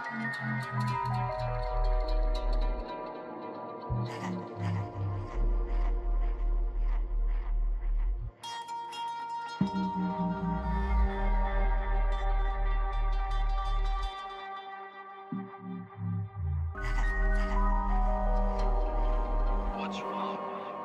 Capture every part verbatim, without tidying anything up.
What's wrong?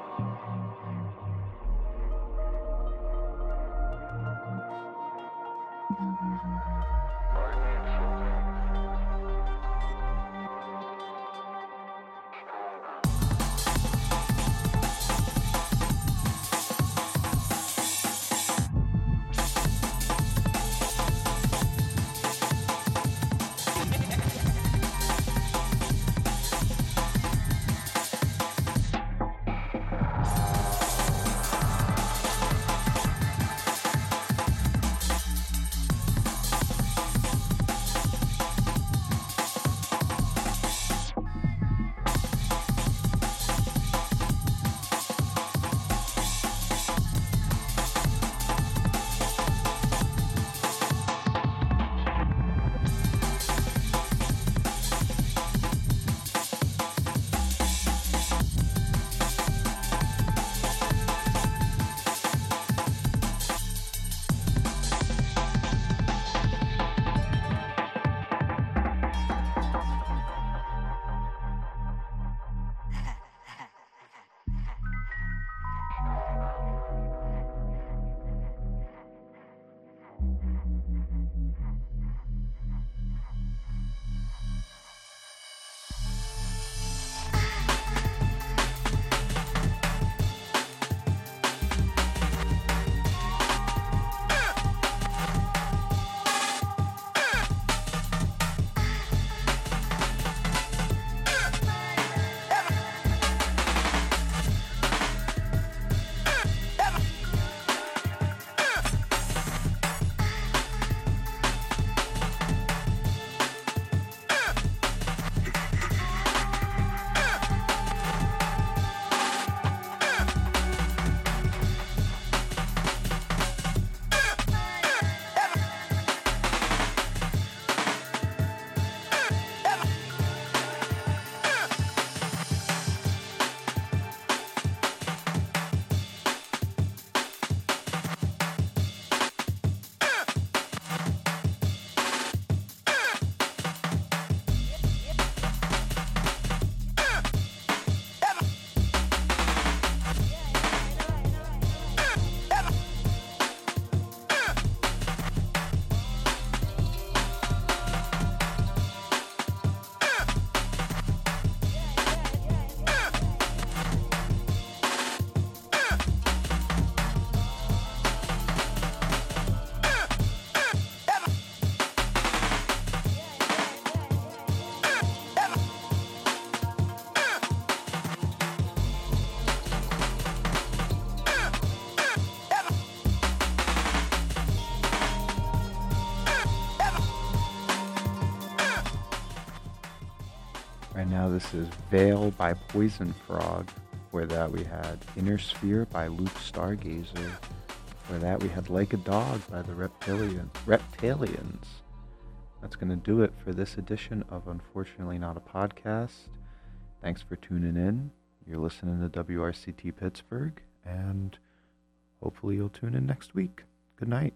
Right now this is Veil by Poison Frog. Before that we had Inner Sphere by Luke Stargazer. Before that we had Like a Dog by the Reptilian, Reptalians. That's going to do it for this edition of Unfortunately Not a Podcast. Thanks for tuning in. You're listening to W R C T Pittsburgh, and hopefully you'll tune in next week. Good night.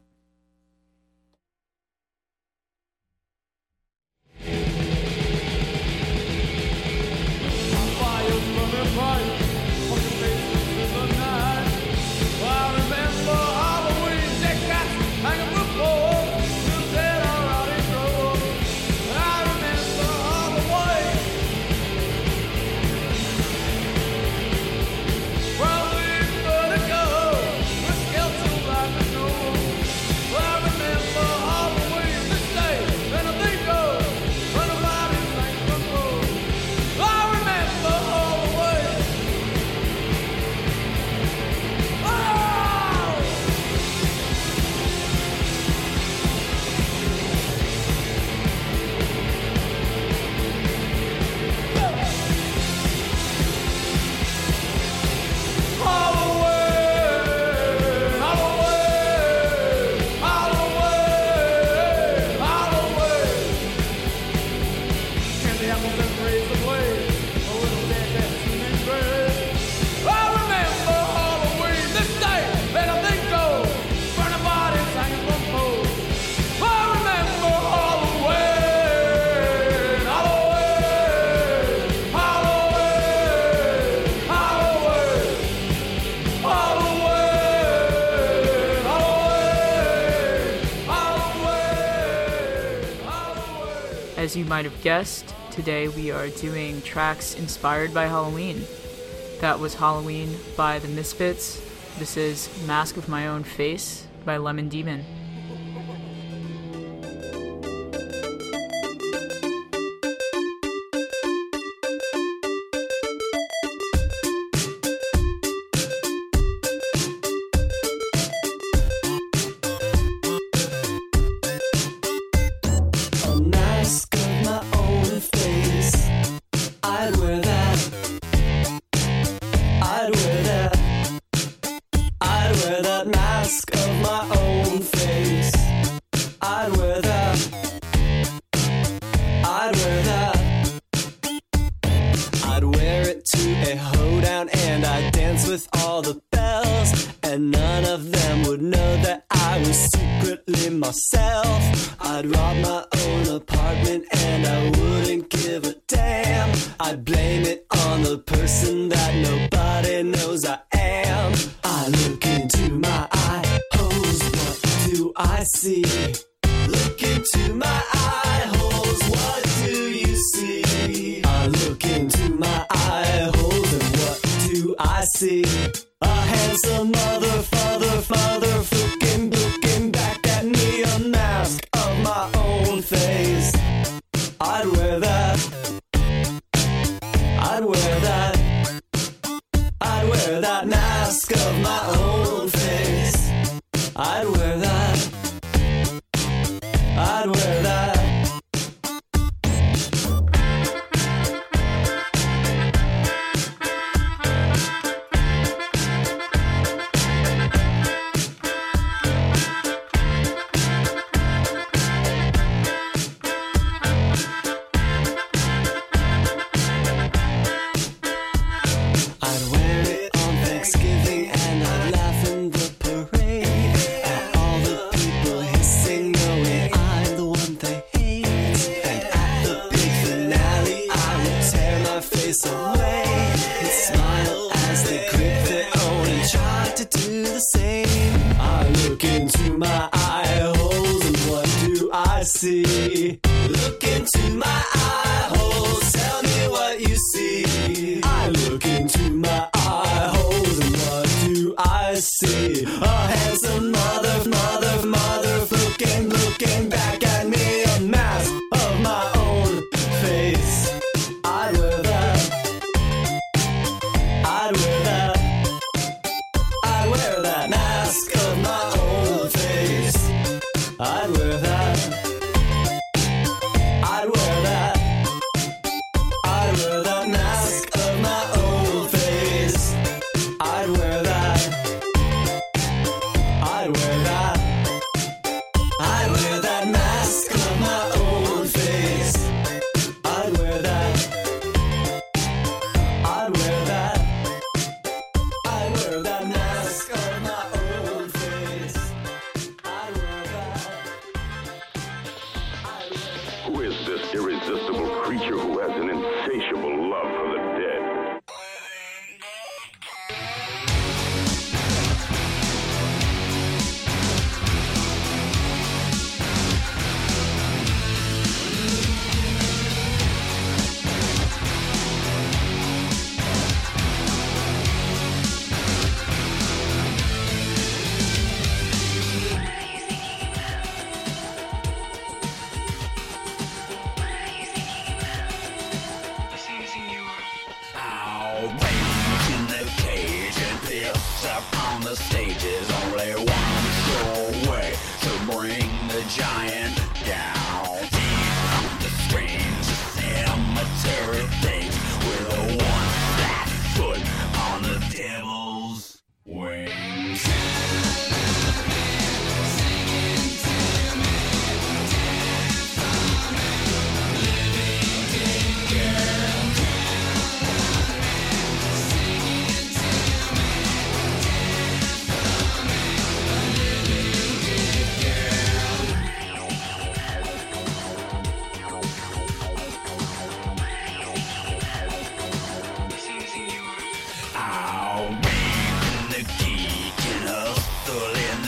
as you might have guessed, today we are doing tracks inspired by Halloween. That was Halloween by The Misfits. This is Mask of My Own Face by Lemon Demon.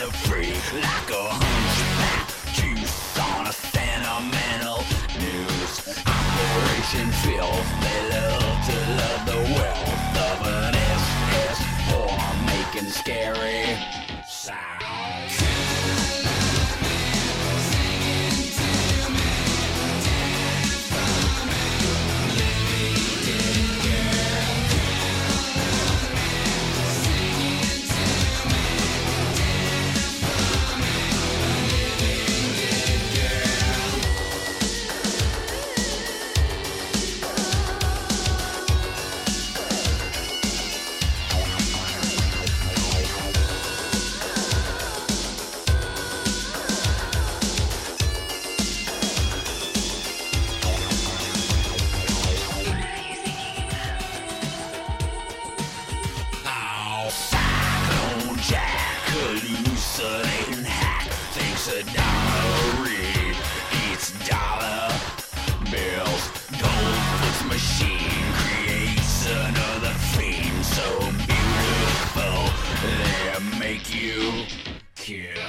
Like a hunchback juice on a sentimental news ocean filth. They love to love the wealth of an S S form, making scary sounds. Hallucinating hack thinks a dollar read eats dollar bills. Goldfoot's machine creates another theme so beautiful they make you kill.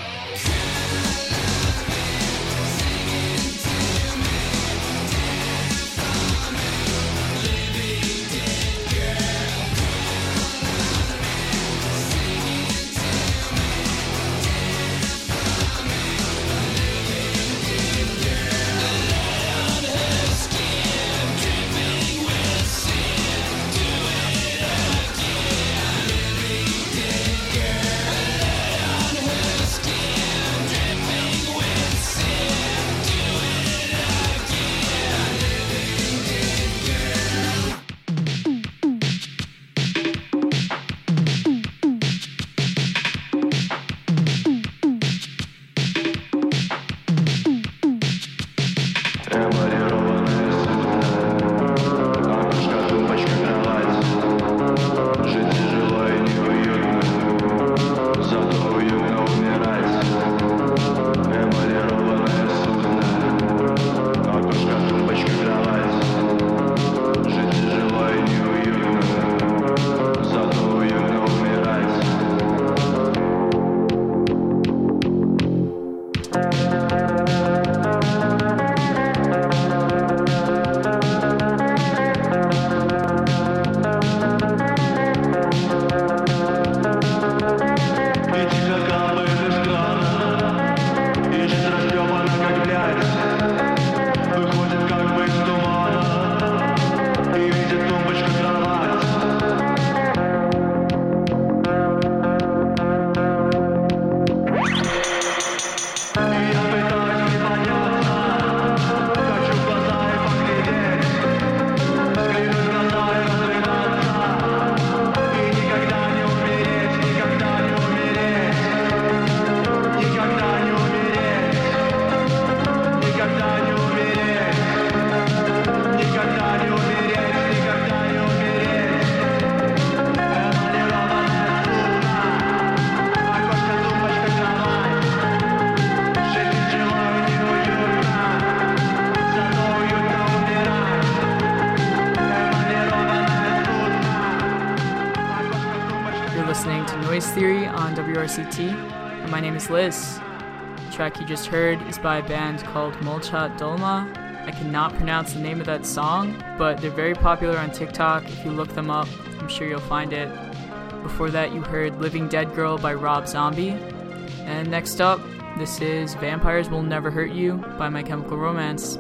Theory on W R C T, and my name is Liz. The track you just heard is by a band called Molchat Dolma. I cannot pronounce the name of that song, but they're very popular on TikTok. If you look them up, I'm sure you'll find it. Before that, you heard Living Dead Girl by Rob Zombie. And next up, this is Vampires Will Never Hurt You by My Chemical Romance.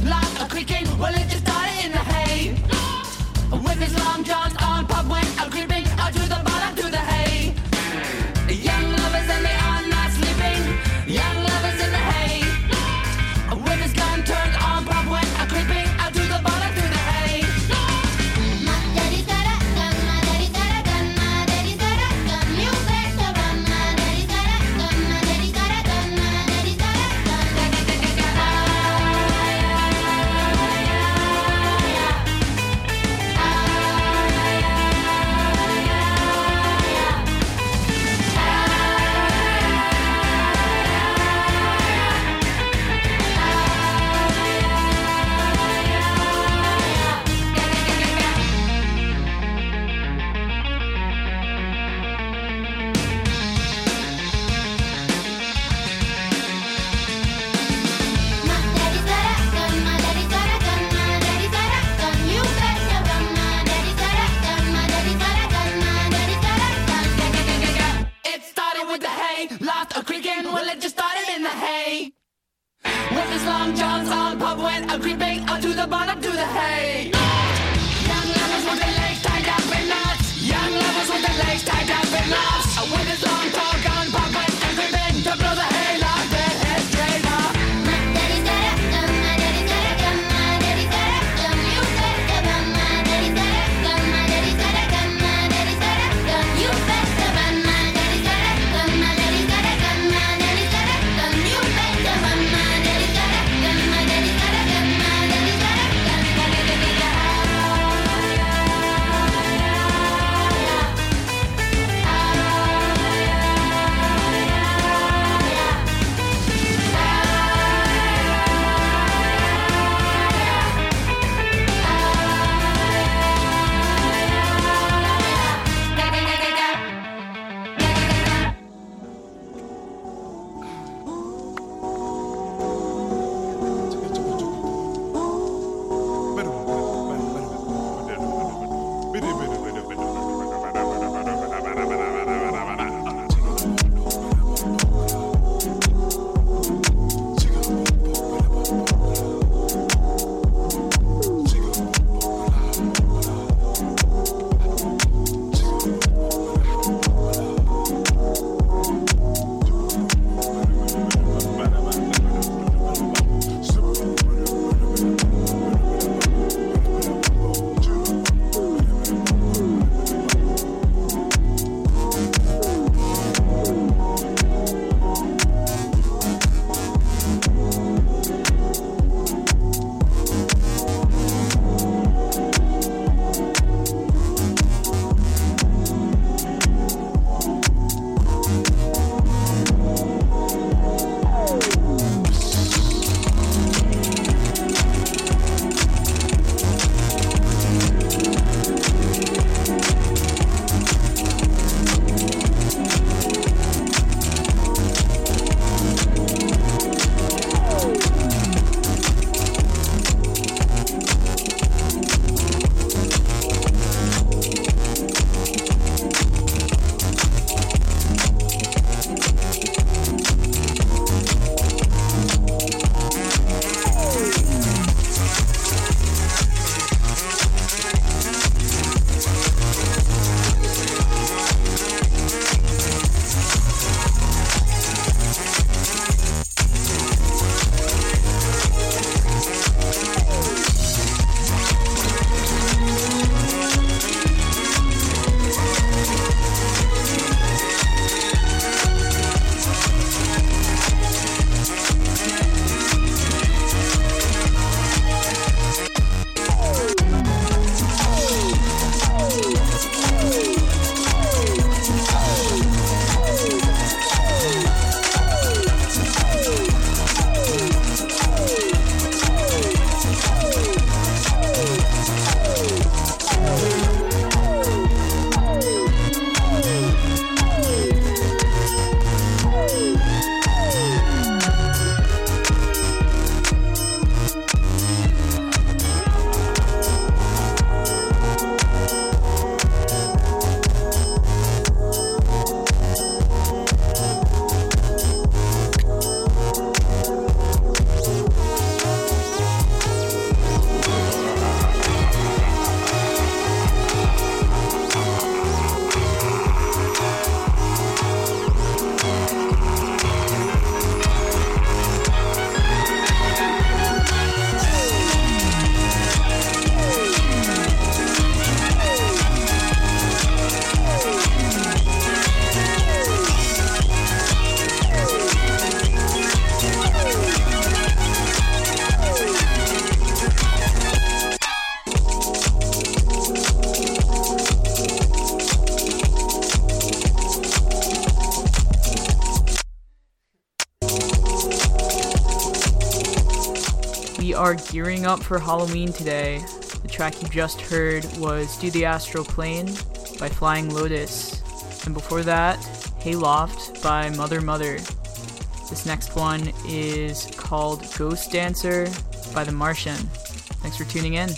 loud a creaking. Well, it just started in the hay. With his long johns on, Pop went out creeping out to the bottom to the hay. Young lovers and they are not sleeping. Young lovers in the hay. With his gun turned on, Pop went out creeping out to the bottom to the hay. My daddy's got a gun, my daddy's got a gun, my daddy's got a gun. You better run, my daddy's got a gun, my daddy's got a gun, my daddy's got a gun. My daddy's got a gun, my daddy's got a gun, my daddy's got a gun. You better run, my daddy's got a gun, my daddy's got a gun, my daddy's got a gun. It started with the hay, loud a creaking. Well, it just started in the hay. With his long johns on, Pop went out creeping out to the bottom to the hay. Young lovers with their legs tied up in knots. Young lovers with their legs tied up in knots. With his long tall gun, Pop went out creeping to blow the hay loud, their head straight off. My daddy's got a gun, my daddy's got a gun, my daddy's got a gun. You better run, my daddy's got a gun, my daddy's got a gun, my daddy's got a gun. You better run, my daddy's got a gun, my daddy's got a gun, my daddy's got a gun. You better run, my daddy's got a gun, my daddy's got a gun, my daddy's got a gun. are gearing up for Halloween today. The track you just heard was Do the Astral Plane by Flying Lotus. And before that, Hayloft by Mother Mother. This next one is called Ghost Dancer by The Martian. Thanks for tuning in.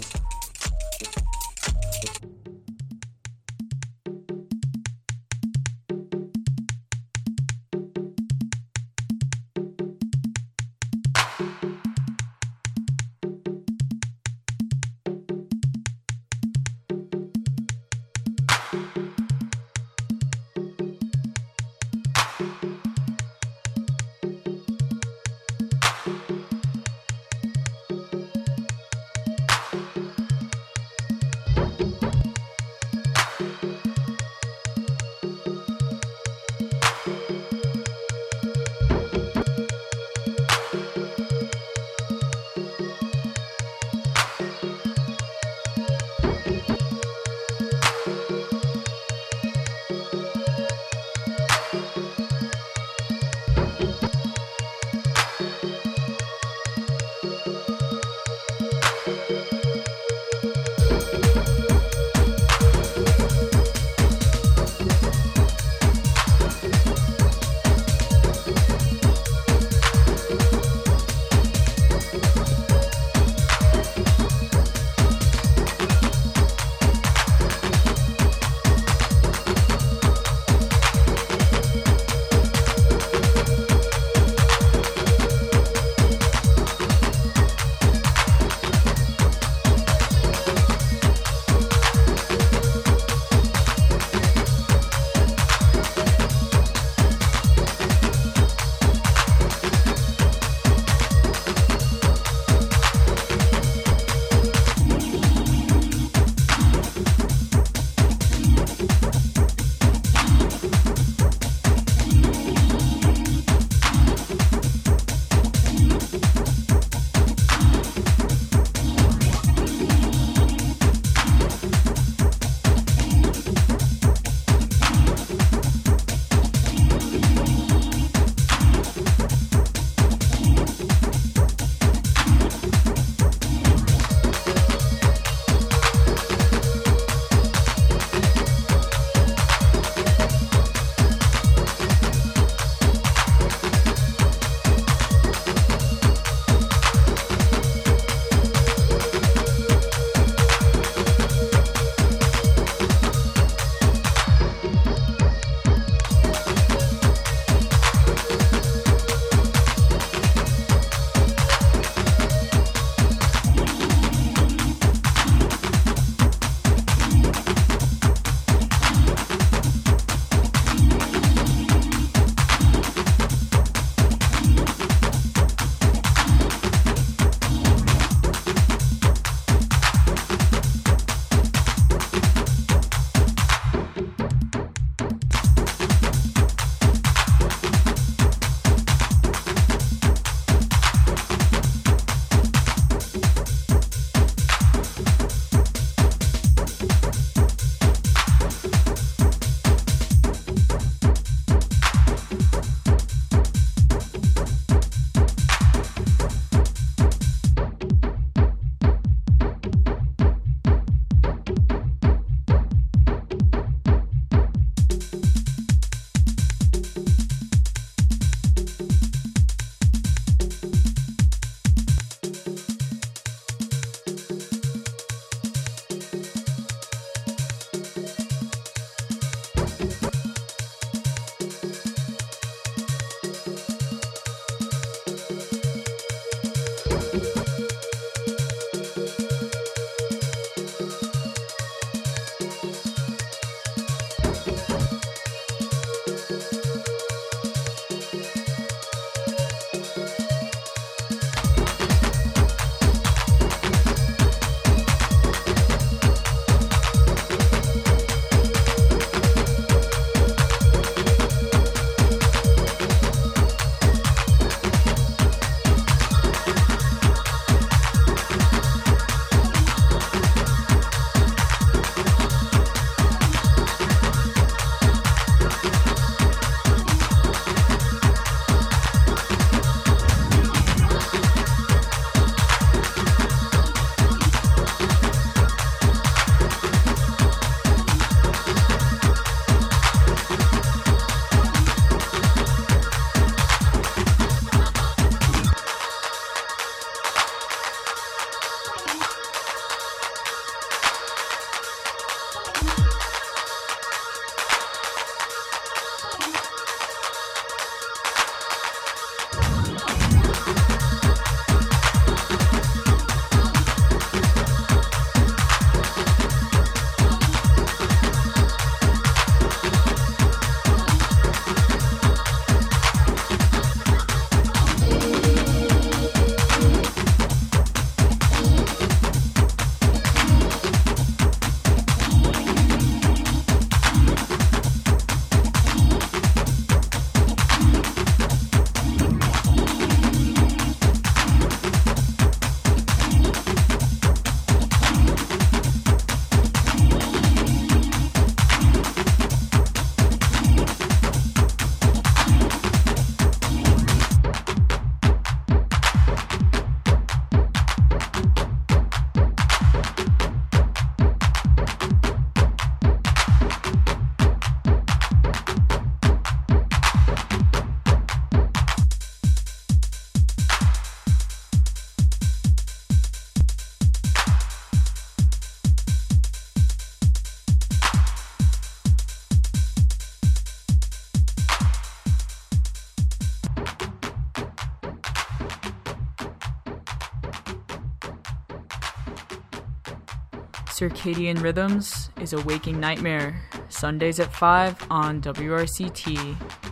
Circadian Rhythms is a Waking Nightmare, Sundays at five on W R C T.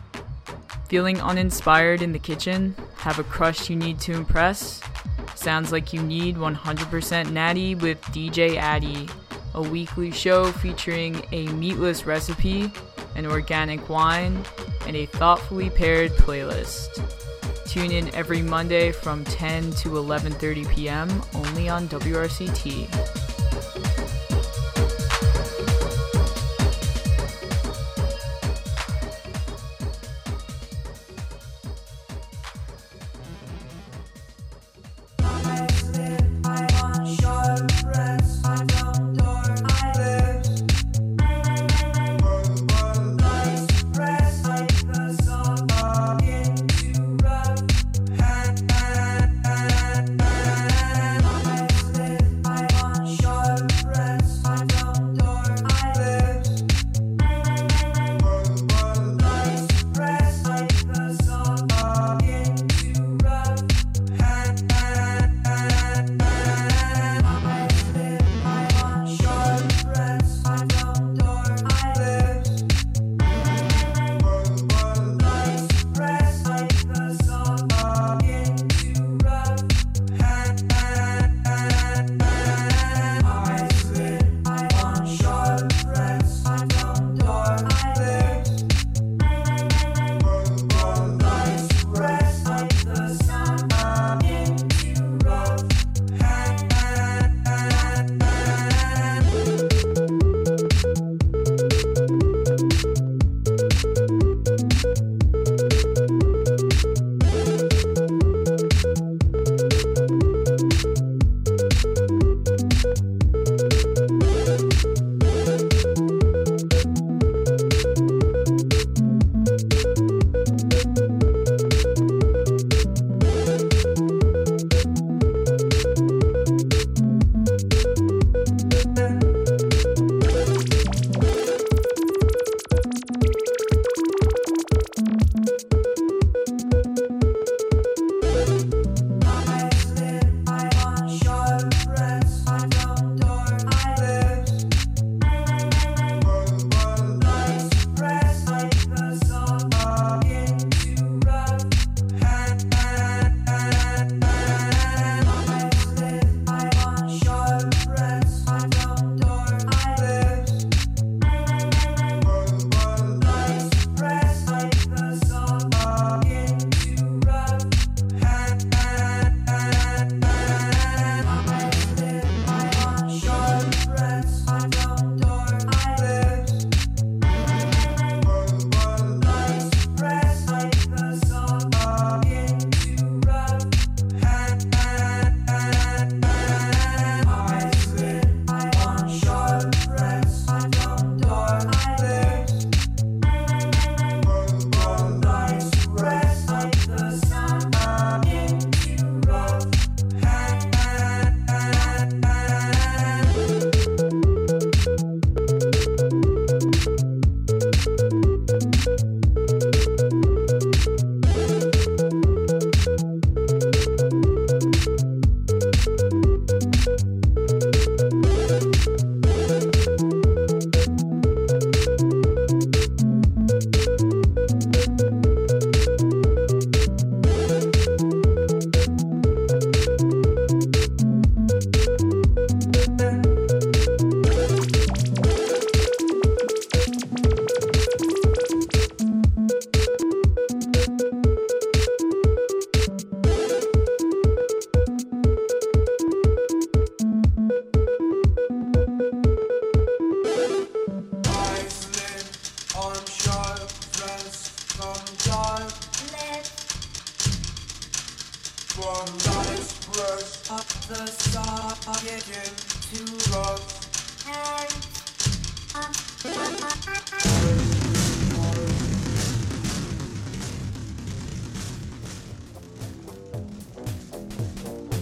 Feeling uninspired in the kitchen? Have a crush you need to impress? Sounds like you need one hundred percent Natty with D J Addy, a weekly show featuring a meatless recipe, an organic wine, and a thoughtfully paired playlist. Tune in every Monday from ten to eleven thirty p.m. only on W R C T.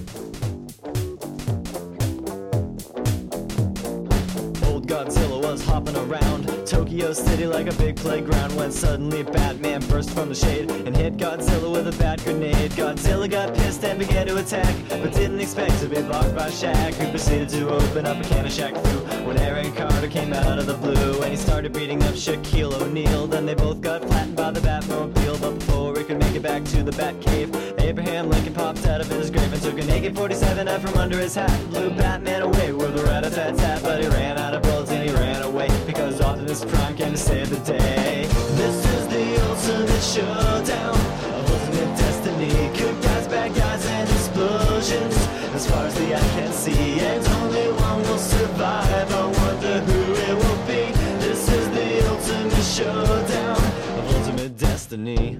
Godzilla was hot. hopping around Tokyo City like a big playground, when suddenly Batman burst from the shade and hit Godzilla with a bat grenade. Godzilla got pissed and began to attack, but didn't expect to be blocked by Shaq, who proceeded to open up a can of Shaq Fu when Aaron Carter came out of the blue and he started beating up Shaquille O'Neal. Then they both got flattened by the Batmobile, but before he could make it back to the Batcave, Abraham Lincoln popped out of his grave and took an A K forty-seven out from under his hat and blew Batman away with a rat-a-tat-tat. But he ran out of bullets and he ran away because Optimus Prime came to save the day. This is the ultimate showdown of ultimate destiny. Good guys, bad guys, and explosions as far as the eye can see, and only one will survive. I wonder who it will be. This is the ultimate showdown of ultimate destiny.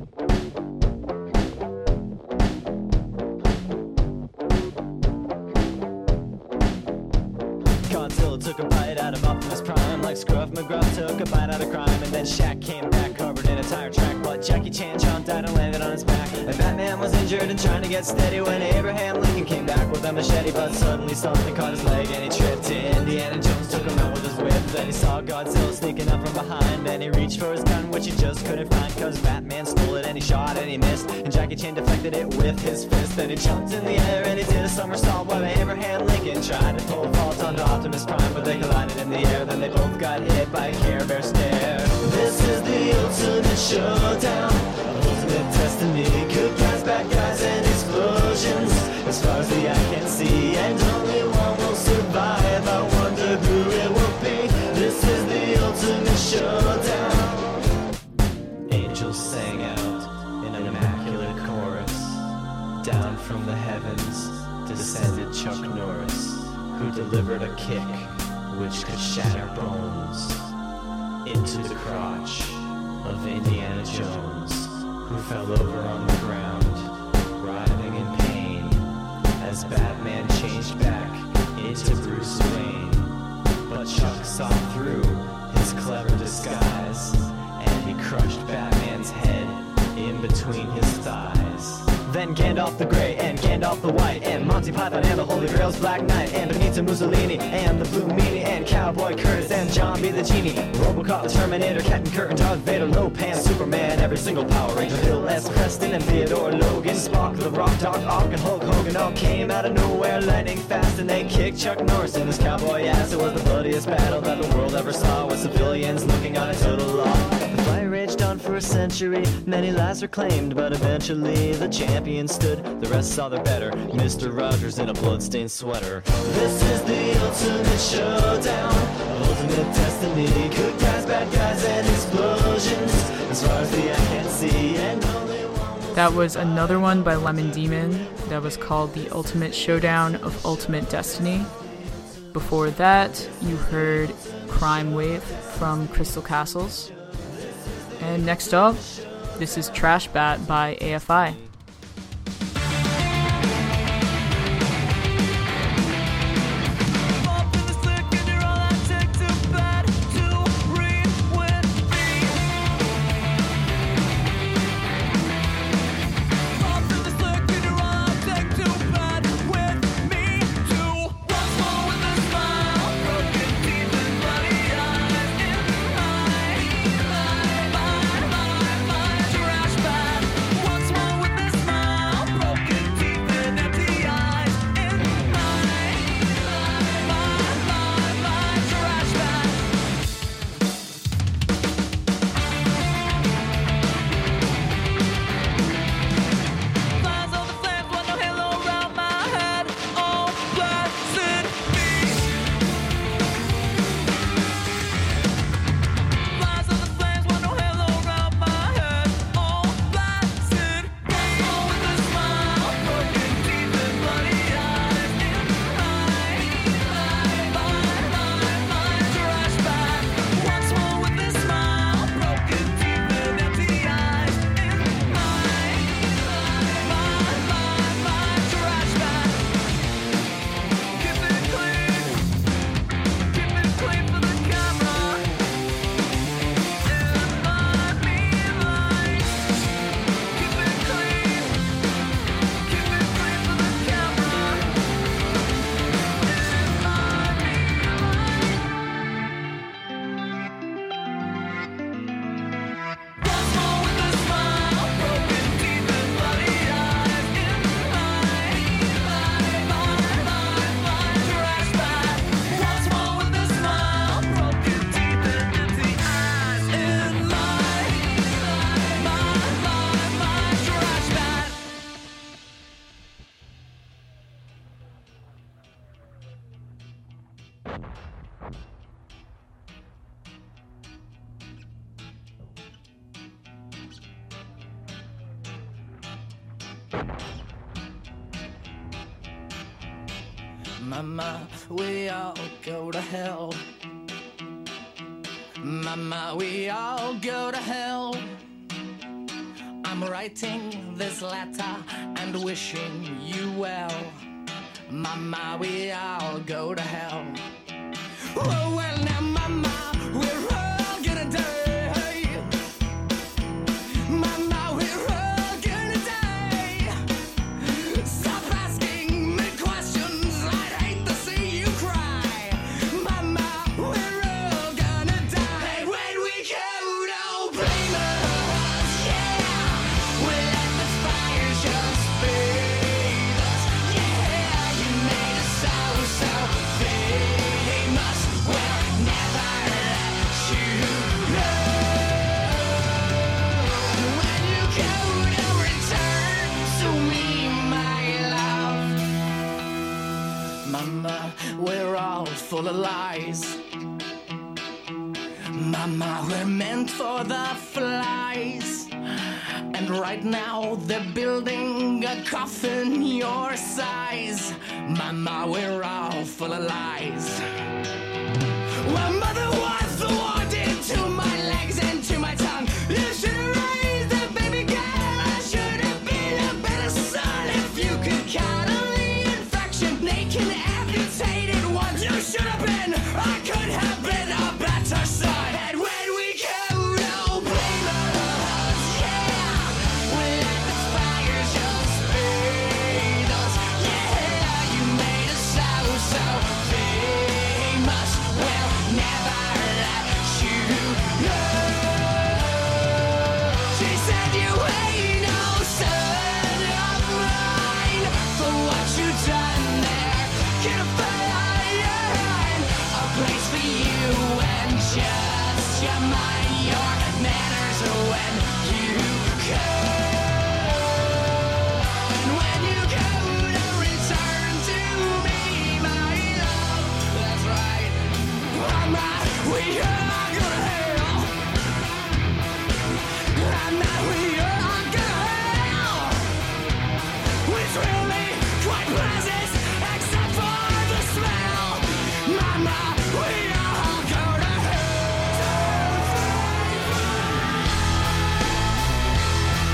Godzilla took a bite out of Optimus Prime like Scruff McGruff took a bite out of crime, and then Shaq came back covered in a tire track, but Jackie Chan jumped out and landed on his back, and Batman was injured and trying to get steady when Abraham Lincoln came back with a machete, but suddenly something caught his leg and he tripped. Indiana Jones took him out with his whip, then he saw Godzilla sneaking up from behind, and he reached for his gun which he just couldn't find cause Batman stole it, and he shot and he missed, and Jackie Chan deflected it with his fist. Then he jumped in the air and he did a somersault while Abraham Lincoln tried to pull a vault onto Optimus Prime, but they collided in the air. Then they both got hit by a Care Bear stare. This is the ultimate showdown of ultimate destiny. Good guys, bad guys, and explosions as far as the eye can see, and only one will survive. I wonder who it will be. This is the ultimate showdown. Angels sang out in an immaculate chorus. Down from the heavens descended Chuck Norris, who delivered a kick which could shatter bones into the crotch of Indiana Jones, who fell over on the ground, writhing in pain, as Batman changed back into Bruce Wayne. But Chuck saw through his clever disguise, and he crushed Batman's head in between his thighs. Then Gandalf the Grey and Gandalf the White and Monty Python and the Holy Grail's Black Knight and Benito Mussolini and the Blue Meanie and Cowboy Curtis and John B. the Genie, Robocop, the Terminator, Captain Kirk and Darth Vader, Lopan, Superman, every single Power Ranger, Bill S. Preston and Theodore Logan, Spock, the Rock, Doc Ock and Hulk Hogan all came out of nowhere lightning fast, and they kicked Chuck Norris in his cowboy ass. It was the bloodiest battle that the world ever saw, with civilians looking on a total law. The fight raged on for a century, many lives were claimed, but eventually the champion stood. The rest saw their better, Mister Rogers in a bloodstained sweater. This is the ultimate showdown of ultimate destiny. Good guys, bad guys, and explosions as far as the eye can see, and only one. That was another one by Lemon Demon that was called The Ultimate Showdown of Ultimate Destiny. Before that, you heard Crime Wave from Crystal Castles. And next up, this is Trash Bat by A F I. Trash bag, once more with this Mama, we all go to hell. Mama, we all go to hell. I'm writing this letter and wishing you well. Mama, we all go to hell. Oh, well, now, Mama, we're all gonna die. Mama, we're all gonna die. Stop asking me questions. I'd hate to see you cry. Mama, we're all gonna die. And when we go, don't blame us. Yeah, we let the fire just bathe us. Yeah, you made us so, so famous. We'll never let you go. When you go to return to me, my love. Mama, we're all full of lies. Mama, we're meant for the flies. And right now they're building a coffin your size. Mama, we're all full of lies. Well, mother was the one did to my legs and to my tongue. You should have raised a baby girl. I should have been a better son. If you could count on the infection, naked, amputated ones, you should have been. I could have been a better son. And when we go, don't blame us. Yeah, we let the fire just bathe us. Yeah, you made us so, so famous. We'll never let you go. She said you ain't no son of mine. For what you done there, can't find a place for you and just your mind, your manners when you go. And when you go to return to me, my love, that's right. Mama, we are gonna hell. Mama, we are gonna hell. It's really quite pleasant, except for the smell. Mama, we all go to hell.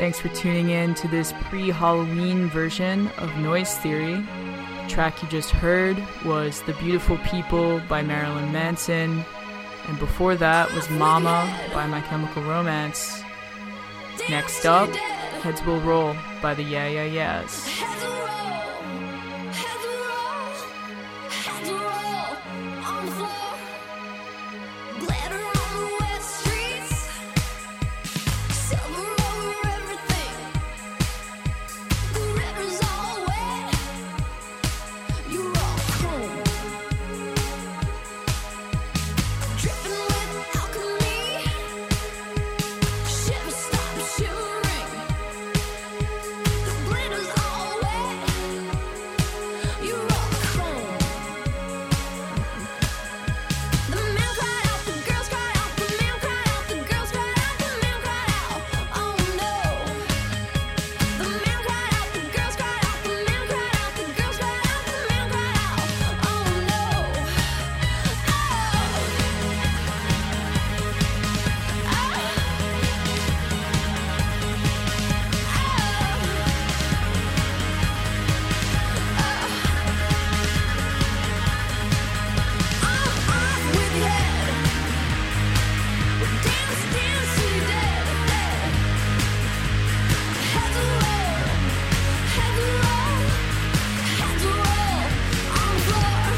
Thanks for tuning in to this pre-Halloween version of Noise Theory. The track you just heard was The Beautiful People by Marilyn Manson, and before that was Mama by My Chemical Romance. Next up, Heads Will Roll by the Yeah Yeah Yeahs. Heads will roll, heads will roll, heads will roll on the floor. Glitter on the wet streets, silver over everything. The river's all wet, you're all chrome. Dripping with alchemy, shiver stop shivering. The glitter's all wet, you're all chrome. The man cried out, the girls cried out, the man cried out, the girls cried out, the man cried out, oh no. The man cried out, the girls cried out, the man cried out, the girls cried out, the man cried out, oh no. With your head, dance, dance till you're dead. Heads will roll, heads will roll, heads will roll on the floor.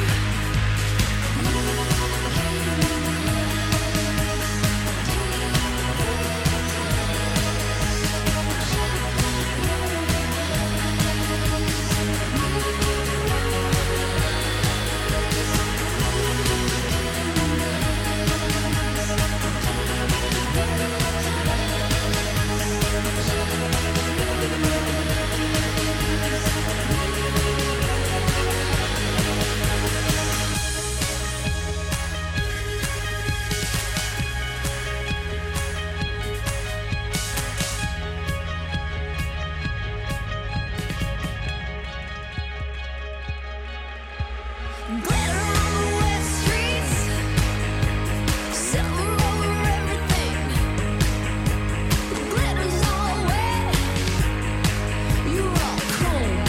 Glitter on the wet streets, silver over everything. The glitter's all wet, you're all chrome.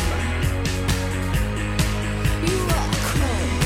You're all chrome.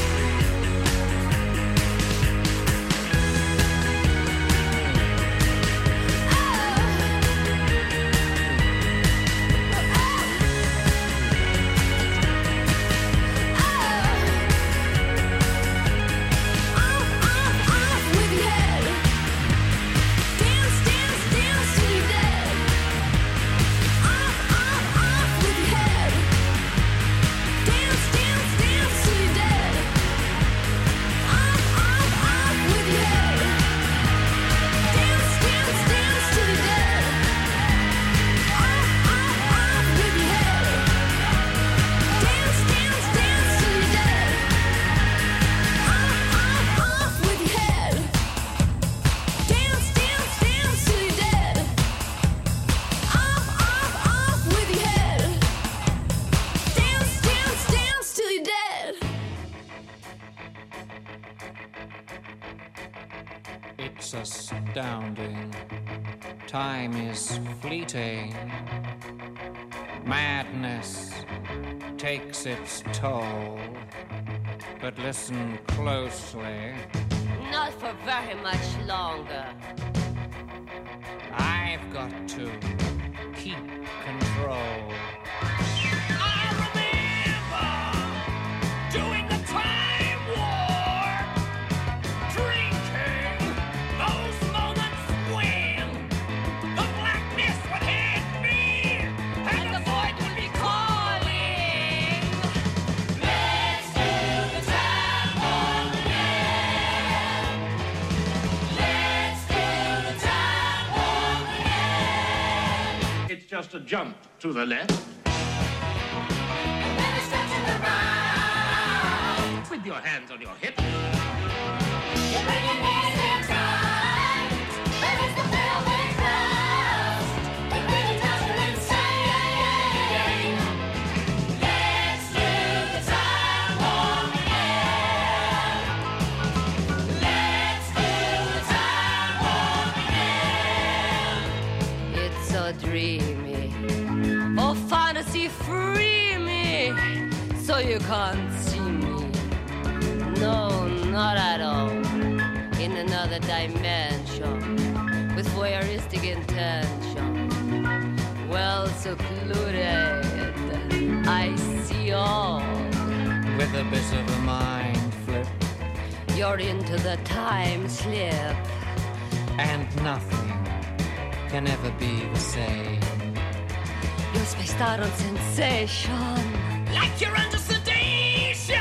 Off with your head, dance, dance, dance till you're dead. Off, off, off with your head, dance, dance, dance till you're dead. Off, off, off with your head, dance, dance, dance till you're dead. Off, off, off with your head, dance, dance, dance till you're dead. Off, off, off with your head, dance, dance, dance till you're dead. Off, off, off with your head, dance, dance, dance till you're dead. It's astounding. Time is fleeting. Madness takes its toll. But listen closely. Not for very much longer. I've got to keep control. I remember doing the time war, drinking those moments when the blackness would hit me and the void would be calling. Let's do the time war again. Let's do the time war again. It's just a jump to the left. Then it's stretch to the right. With your hands on your hips. You bring your knees in tight. There is the velvet crust. It really does feel insane. Let's do the time war again. Let's do the time war again. It's a dream free me so you can't see me. No, not at all. In another dimension with voyeuristic intention. Well secluded, I see all. With a bit of a mind flip. You're into the time slip. And nothing can ever be the same. You're spaced out on sensation. Like you're under sedation.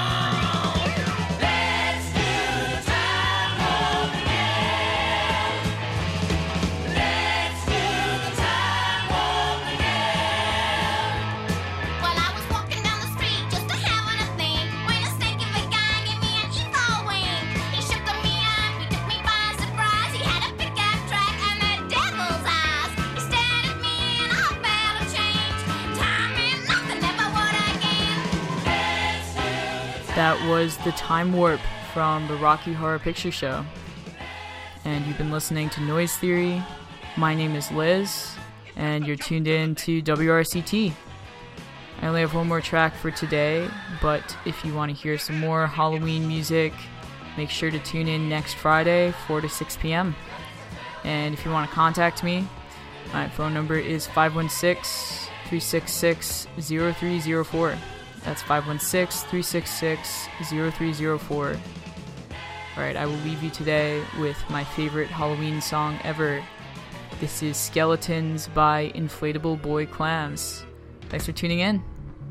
Let's do time warp again. Let's do the time warp again. Well, I was walking down the street just a having a thing when a snake of a guy gave me an evil wing. He shook me up, he took me by surprise. He had a pickup truck and the devil's eyes. He stared at me and I felt a change. Time and nothing ever would again. Let's do the That was The Time Warp from the Rocky Horror Picture Show. And you've been listening to Noise Theory. My name is Liz, and you're tuned in to W R C T. I only have one more track for today, but if you want to hear some more Halloween music, make sure to tune in next Friday, four to six p.m. And if you want to contact me, my phone number is five one six, three six six, zero three zero four. That's five one six, three six six, zero three zero four. Alright, I will leave you today with my favorite Halloween song ever. This is Skeletons by Inflatable Boy Clams. Thanks for tuning in.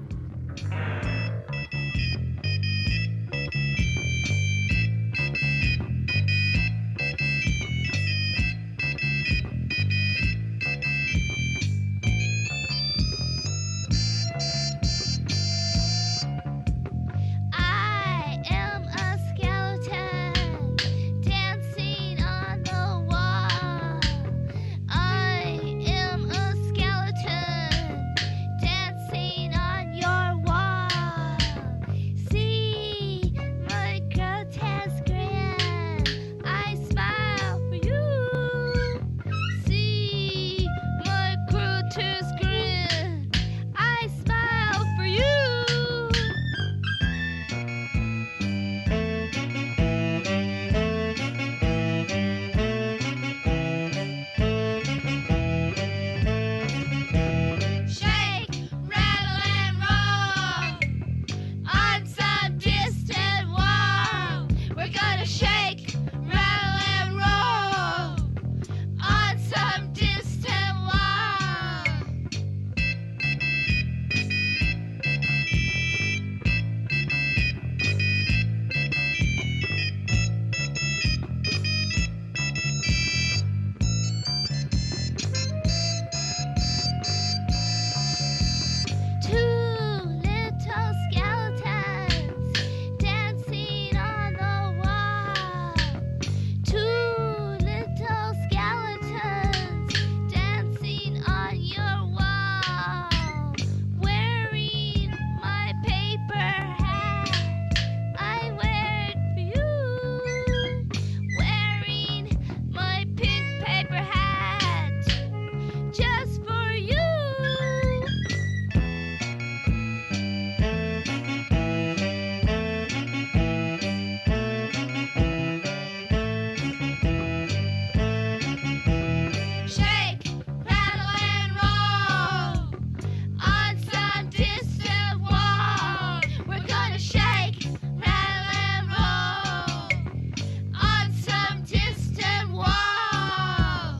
I am a skeleton dancing on the wall. I am a skeleton dancing on your wall. See my grotesque grin. I smile for you. See my grotesque grin. I smile for you. Shake, rattle, and roll on some distant wall. We're gonna shake, rattle, and roll on some distant wall. Two little skeletons dancing on the wall. Two little skeletons dancing on your wall. Wearing my paper hat, I wear it for you. Wearing my pink paper hat, just for you. Shake, rattle, and roll on some distant wall. We're gonna shake, rattle, and roll on some distant wall.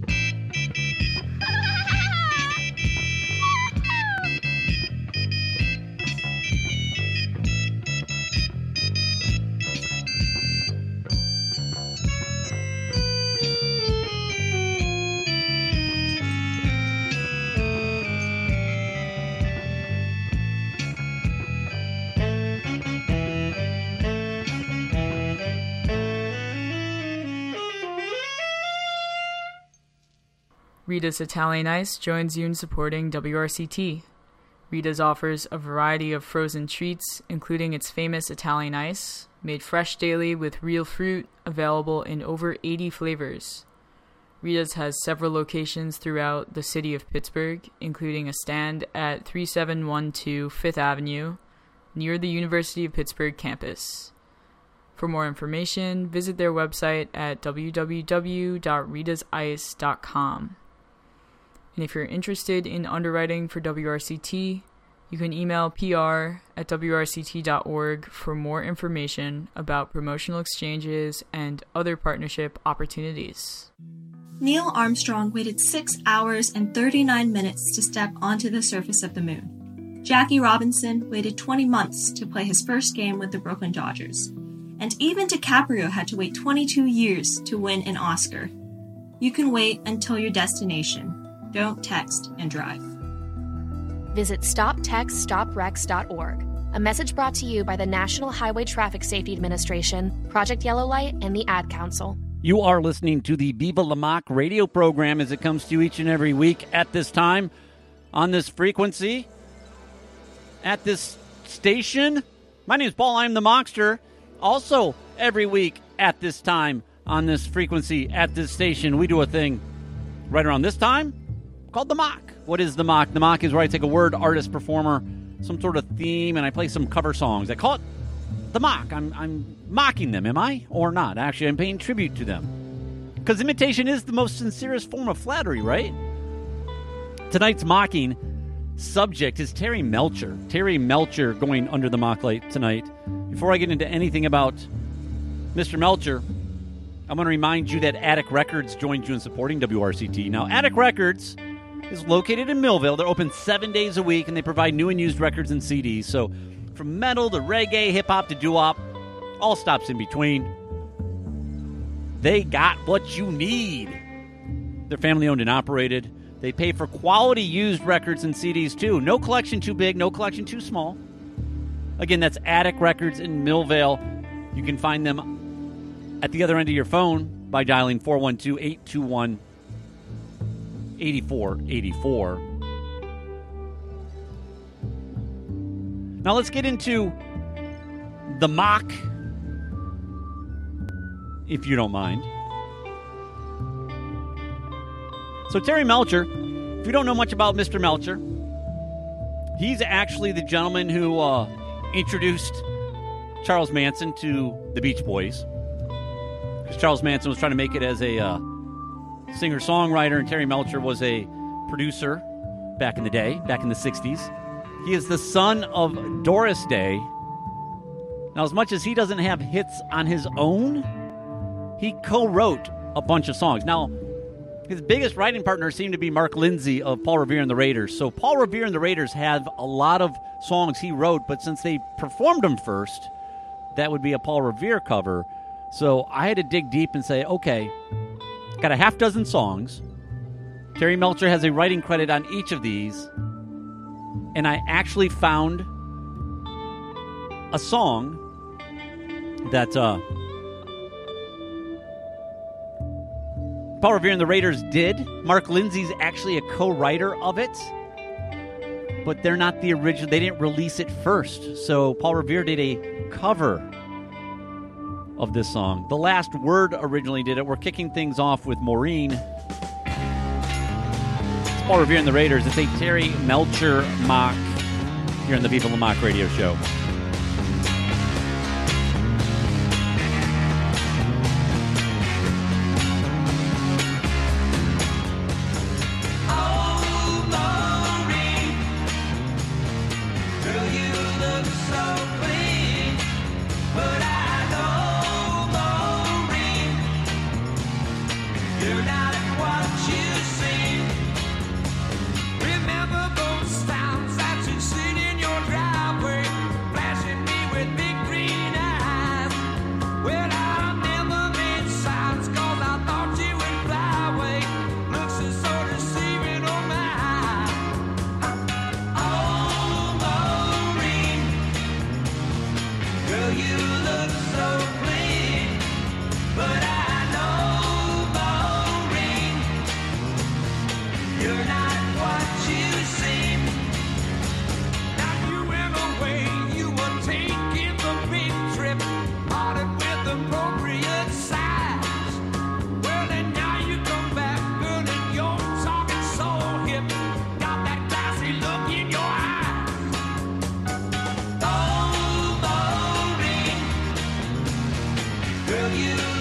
Rita's Italian Ice joins you in supporting W R C T. Rita's offers a variety of frozen treats, including its famous Italian Ice, made fresh daily with real fruit, available in over eighty flavors. Rita's has several locations throughout the city of Pittsburgh, including a stand at thirty-seven twelve Fifth Avenue, near the University of Pittsburgh campus. For more information, visit their website at w w w dot ritas ice dot com. And if you're interested in underwriting for W R C T, you can email P R at w r c t dot org for more information about promotional exchanges and other partnership opportunities. Neil Armstrong waited six hours and thirty-nine minutes to step onto the surface of the moon. Jackie Robinson waited twenty months to play his first game with the Brooklyn Dodgers. And even DiCaprio had to wait twenty-two years to win an Oscar. You can wait until your destination. Don't text and drive. Visit stop text stop wrecks dot org. A message brought to you by the National Highway Traffic Safety Administration, Project Yellow Light, and the Ad Council. You are listening to the Viva La Mock radio program as it comes to you each and every week at this time, on this frequency, at this station. My name is Paul. I'm the Mockster. Also, every week at this time, on this frequency, at this station, we do a thing right around this time called the Mock. What is the Mock? The Mock is where I take a word, artist, performer, some sort of theme, and I play some cover songs. I call it the Mock. I'm, I'm mocking them, am I? Or not? Actually, I'm paying tribute to them. Because imitation is the most sincerest form of flattery, right? Tonight's mocking subject is Terry Melcher. Terry Melcher going under the mock light tonight. Before I get into anything about Mister Melcher, I'm going to remind you that Attic Records joined you in supporting W R C T. Now, Attic Records is located in Millville. They're open seven days a week, and they provide new and used records and C Ds. So from metal to reggae, hip-hop to doo-wop, all stops in between. They got what you need. They're family-owned and operated. They pay for quality used records and C Ds, too. No collection too big, no collection too small. Again, that's Attic Records in Millvale. You can find them at the other end of your phone by dialing four one two, eight two one, eight four eight four. Now let's get into the mock, if you don't mind. So Terry Melcher, if you don't know much about Mister Melcher, he's actually the gentleman who uh, introduced Charles Manson to the Beach Boys. Because Charles Manson was trying to make it as a uh, singer-songwriter, and Terry Melcher was a producer back in the day, back in the sixties. He is the son of Doris Day. Now, as much as he doesn't have hits on his own, he co-wrote a bunch of songs. Now, his biggest writing partner seemed to be Mark Lindsay of Paul Revere and the Raiders. So Paul Revere and the Raiders have a lot of songs he wrote, but since they performed them first, that would be a Paul Revere cover. So I had to dig deep and say, okay, got a half dozen songs. Terry Melcher has a writing credit on each of these. And I actually found a song that uh, Paul Revere and the Raiders did. Mark Lindsay's actually a co-writer of it, but they're not the original. They didn't release it first. So Paul Revere did a cover of this song. The Last Word originally did it. We're kicking things off with Maureen. It's Paul Revere and the Raiders. It's a Terry Melcher mock here on the Viva La Mock radio show. Remember those times that you sit in your driveway. tell you